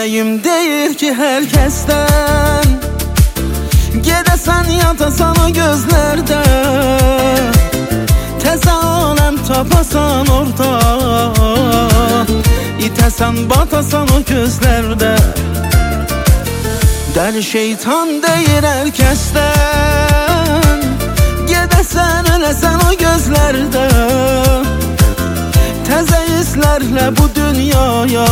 Ürəyim deyir ki hər kəsdən gedəsən yatasan o gözlərdə, təzə aləm tapasan orada, itəsən batasan o gözlərdə. Dəli şeytan deyir hər kəsdən gedəsən öləsən o gözlərdə, təzə hisslərlə bu dünyaya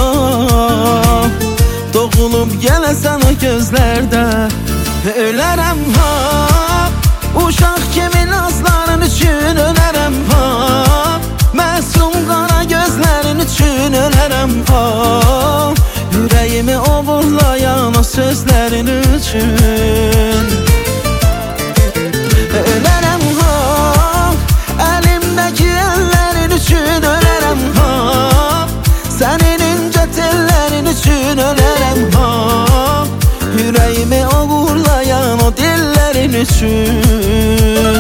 doğulub gələsən o gözlərdə. Ölərəm ha, uşaq kimi nazların üçün ölərəm ha, məsum qara gözlərin üçün ölərəm ha, ürəyimi oğurlayan o sözlərin üçün. Ölərəm ha, əlimdəki əllərin üçün ölərəm ha, sənin incə tellərin üçün ölərəm ha, ürəyimi oğurlayan o dillərin üçün.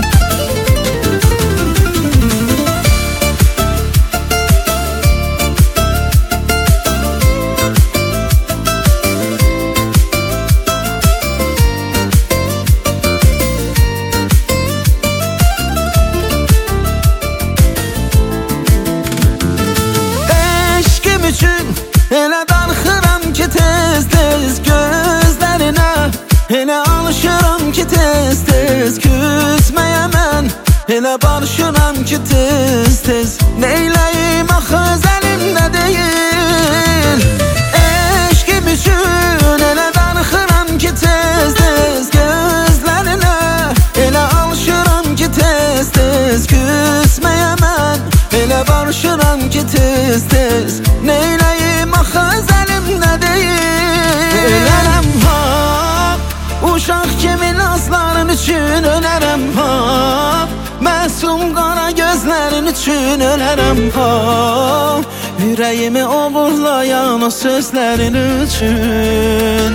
Elə darxıram ki tez-tez gözlərinə, elə alışıram ki tez-tez küsməyə mən, elə barışıram ki tez-tez. Neyləyim axı öz əlimdə deyil, eşqim üçün elə darxıram ki tez-tez gözlərinə, elə alışıram ki tez-tez küsməyə mən, elə barışıram ki tez-tez. Neyləyim axı öz əlimdə deyil. Ölərəm ha, uşaq kimi nazların üçün ölərəm ha, məsum qara gözlərin üçün ölərəm ha, ürəyimi oğurlayan o sözlərin üçün.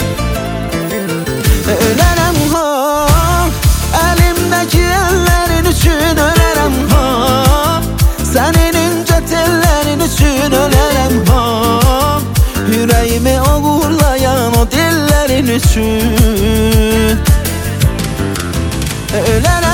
Ölərəm ha, əlimdəki əllərin üçün ölərəm ha, sənin incə tellərin üçün ölərəm ha, ürəyimi oğurlayan o dillərin üçün. Ölərəm